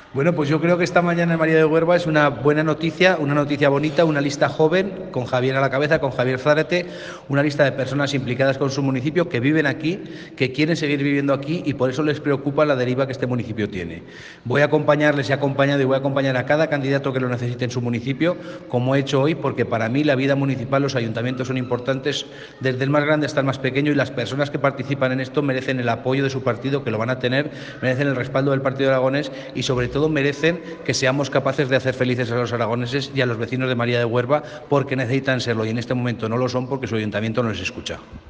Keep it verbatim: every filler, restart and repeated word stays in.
Bueno, pues yo creo que esta mañana en María de Huerva es una buena noticia, una noticia bonita, una lista joven, con Javier a la cabeza, con Javier Zárate, una lista de personas implicadas con su municipio que viven aquí, que quieren seguir viviendo aquí y por eso les preocupa la deriva que este municipio tiene. Voy a acompañarles y acompañado y voy a acompañar a cada candidato que lo necesite en su municipio, como he hecho hoy, porque para mí la vida municipal, los ayuntamientos son importantes desde el más grande hasta el más pequeño y las personas que participan en esto merecen el apoyo de su partido, que lo van a tener, merecen el respaldo del Partido Aragonés y sobre todo merecen que seamos capaces de hacer felices a los aragoneses y a los vecinos de María de Huerva porque necesitan serlo y en este momento no lo son porque su ayuntamiento no les escucha.